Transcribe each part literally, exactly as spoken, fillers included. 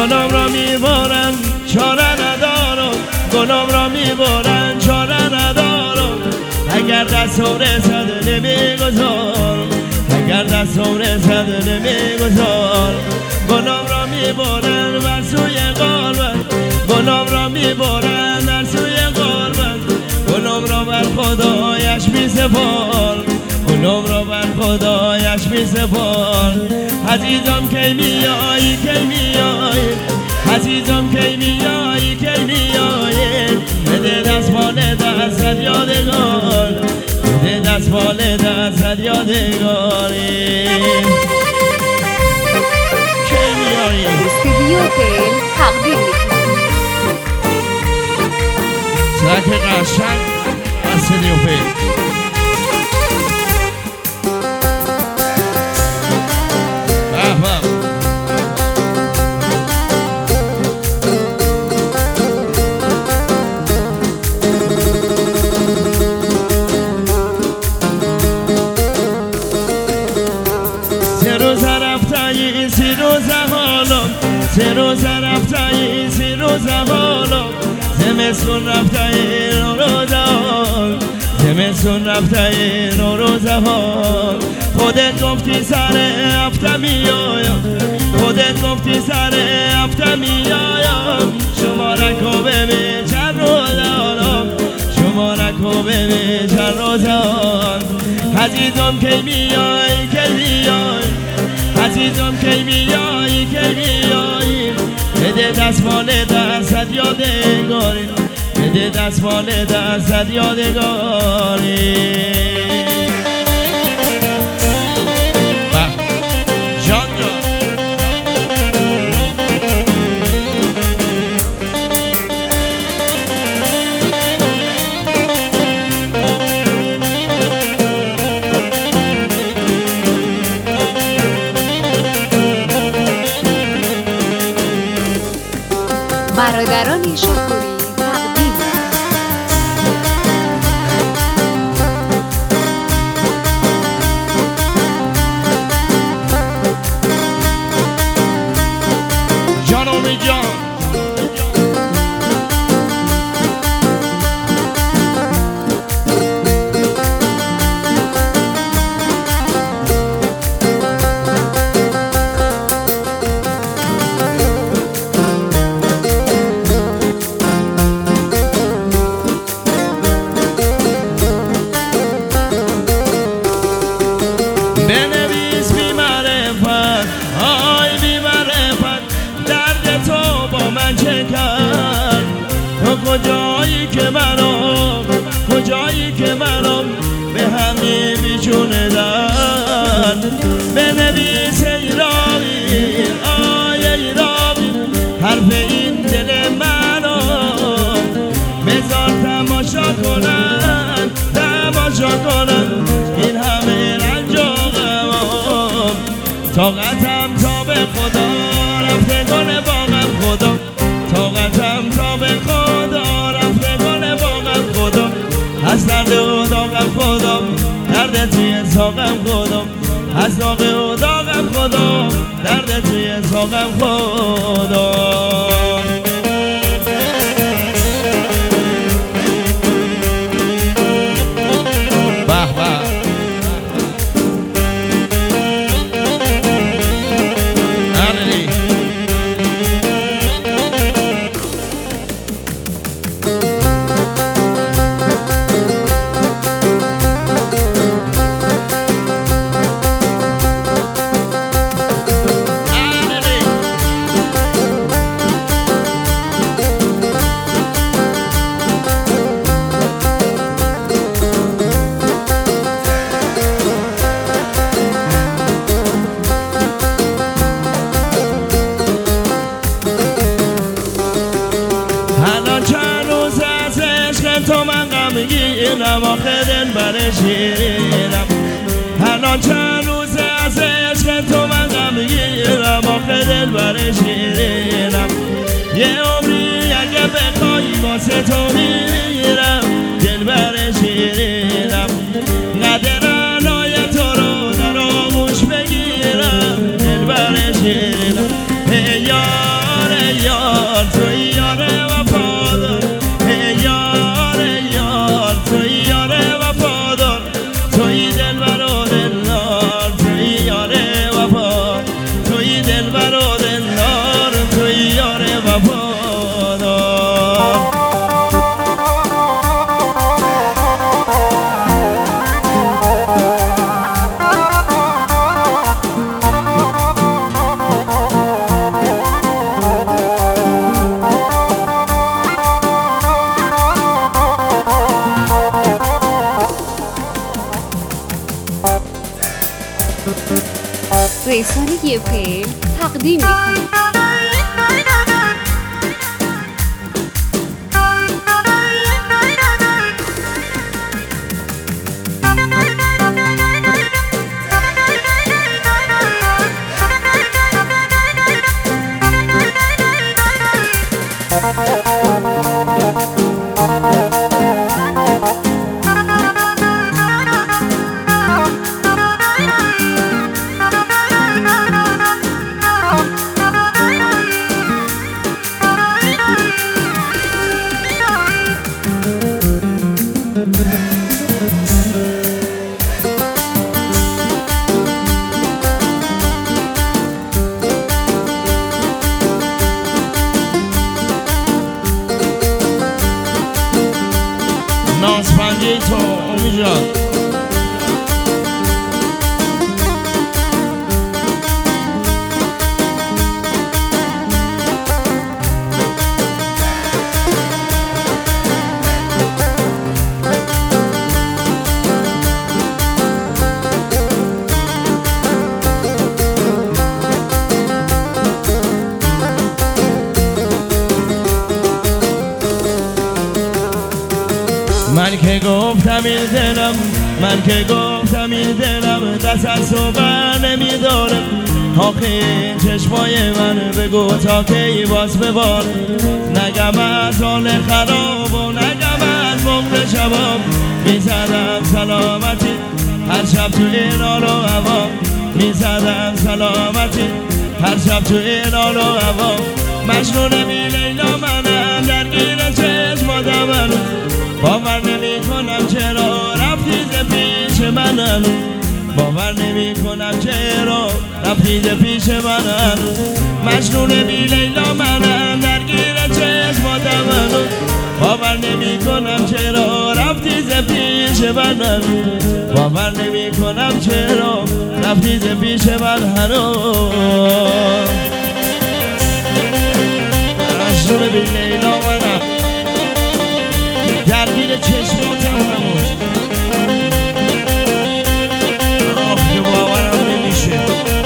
گنام را میبرن چاره ندارم، گنام را میبرن چاره ندارم. اگر دستم رسد نمیگذارم، اگر دستم رسد نمیگذارم. گنام را میبرن بر سوی قربت، گنام را میبرن بر سوی قربت. گنام را بر خدایش میسپارم، گنام را بر خدایش میسپارم. عزیزم کی میایی کی میایی، عزیزم کی میایی کی میایی. بده دستمال دستت یادگار، بده دستمال دستت یادگاری. کی میایی استودیو تل تقدیم میکنم سرک قشنگ استودیو تل. سه روز رفته این سی روز حالا، زمستون رفته این روز حال، زمستون رفته این روز حال. خودت گفتی سر هفته میایم، خودت گفتی سر هفته میایم. شما رکو ببین چند روز حالا، شما رکو ببین چند روز حال. عزیزم کی میای کی میای، عزیزم کی میایی کی میایی. بده دستمال دستت یادگاری، بده دستمال دستت یادگاری. جان جان برادران شکوری تقدیم جانومی جان. بنویس بی معرفت، آی بی معرفت، درد تو با من چه کرد. تو کجایی که منم، کجایی که منم به همی بیچونه درد. بنویس ای راوی، آی ای راوی، حرف این دل منم. بذار تماشا کنن، تماشا کنن این همه رنج و غمام. طاقتم تا به خدا رفتگان باغم خدا، طاقتم تا به خدا رفتگان باغم خدا. از درد و داغم خدا، درد توی ساقم خدا، از داغ و داغم خدا، درد توی ساقم خدا. تو من غم میگیرم، آخه دل بر شیرینم. الان چند روز از عشق تو من غم میگیرم، آخه دل بر شیرینم. یه عمری اگه بخوای واسه تو میرم، دل بر شیرینم. قدر علای تو رو در آغوش بگیرم، دل بر شیرینم. ای یار رسانه فعل تقدیم می‌کند. نازپنجه تو امی جان من که گفتم این دلم من که گفتم این دلم دست از تو بر نمیدارم آخه این چشمای من بگو تا کی باز ببار نگم از حال خراب و نگم از بغض شباب میزدم سلامتی هر شب تو این حال و هوا میزدم سلامتی هر شب تو این حال و هوا مجنون بی لیلا منم درگیر چشماتم منم باور نمی کنم چرا رفتی ز پیش من باور نمی کنم چرا رفتی ز پیش من مجنون بی لیلا منم درگیر چشماتم منم باور نمی کنم چرا رفتی ز پیش من باور نمی کنم چرا رفتی ز پیش من مجنون بی لیلا منم درگیر چشماتم نموش آخ که باورم نمیشه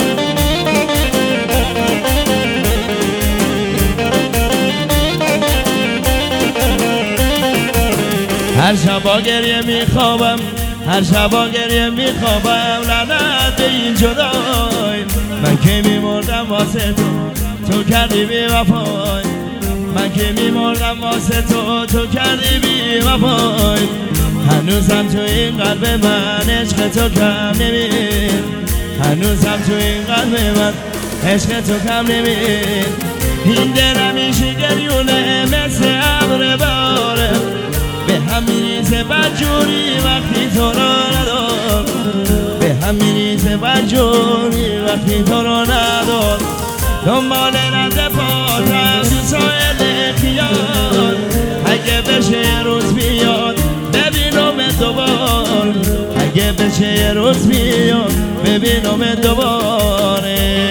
هر شبا گریه میخوابم هر شبا گریه میخوابم لعنت به این جدای من که میمردم واسه تو تو کردی بی وفای من که میمردم واسه تو تو کردی بی وفای هنوزم تو این قلب من عشق تو کم نمید هنوزم تو این قلب من عشق تو کم نمید این دل همیشه گریونه مثل ابر باره به هم میریزه بدجوری وقتی تو رو ندار به هم میریزه بدجوری وقتی تو رو ندار دنبال رد پاتم تو سایل خیال اگه بشه یه روز بیاد ببینم دوبار اگه بشه یه روز بیاد ببینم دوباره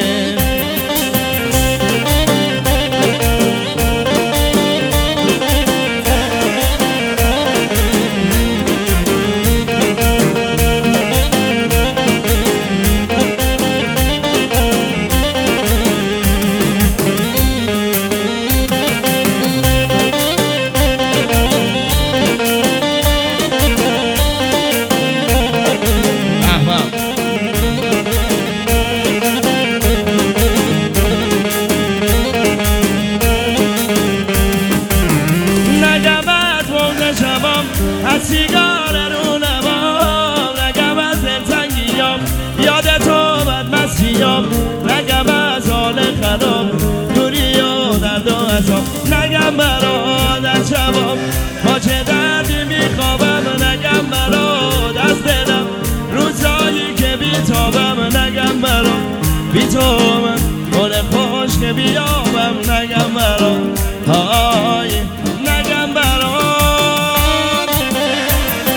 از سیگار رو نبام نگم از دلتنگیام یاد تو بدمستیام نگم از حال خراب دوری و درد و عذاب نگم برات از شبام با چه دردی میخوابم نگم برات از دلم روزایی که بیتابم نگم برات بی تو من گل خوش که بیابم نگم برات های نگم برات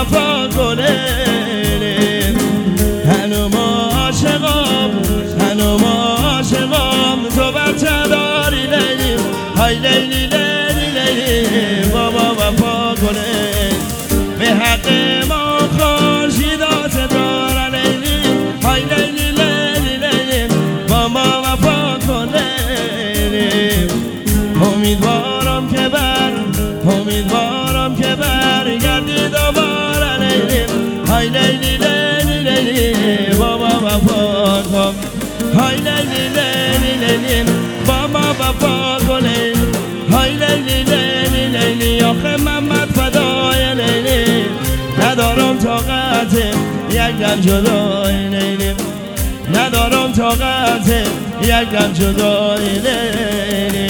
وفا کنیم. هنوز ما عاشقم، هنوز ما عاشقم، تو بچه داری لیلی، های لیلی لیلی لیلی، بابا وفا کنیم. به حق ما خورشیدات داره لیلی، های لیلی لیلی لیلی، بابا وفا کنیم. امیدوارم که بر امیدوارم که برگردی دوباره لیلی، های لیلی لیلی لیلی، بابا وفا کن. های لیلی لیلی لیلی، بابا وفا کنیم. های لیلی لیلی لیلی، آخه محمد فدای لیلی، ندارم طاقت یک دم جدای لیلی، ندارم طاقت یک دم جدای لیلی.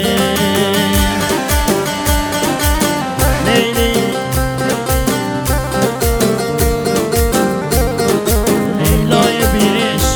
لیلی لیلای بیرش،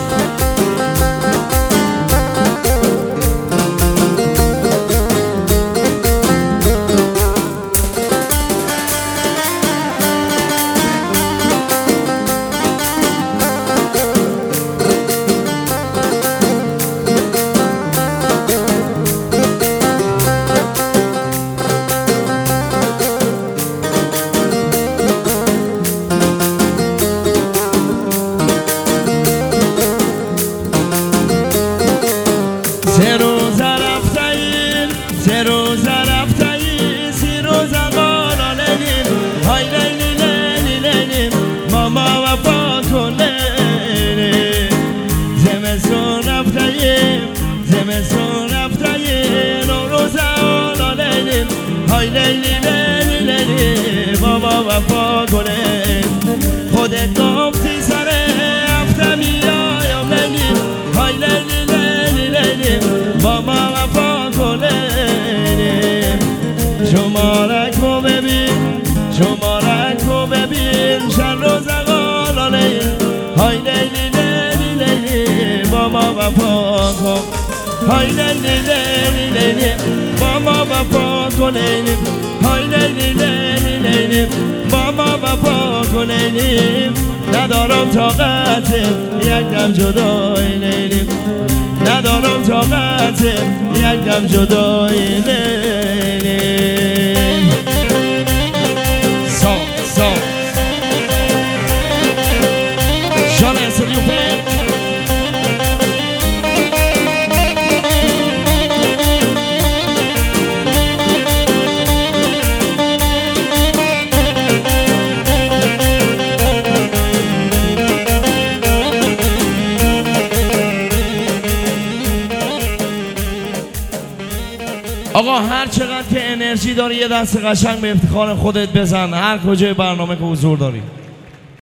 سه روز رفتیم، سه روز رفتیم، سی روز قالا لیلی، های لیلی لیلی لیلی، ماما وفا کن لیلی. زمستون رفتیم، زمستون رفتیم، نوروز قالا لیلی، های لیلی لیلی لیلی، بابا وفا کنیم. خودت گفتی سر هفته میایم لیلی، های لیلی بابا وفا کنیم. شمارک رو ببین، شمارک رو ببین، شن روز قالا لیلی، های لیلی لیلی لیلی، بابا وفا کن. های لیلی لیلی لیلی، بابا وفا کنیم. های لیلی لیلی لیلی، بابا وفا کنیم. ندارم طاقت یک دم جدای لیلی، ندارم طاقت یک دم جدای لیلی. سا سا جان استریوپه آقا هر چقدر که انرژی داری یه دست قشنگ به افتخار خودت بزن، هر کجای برنامه که حضور داری.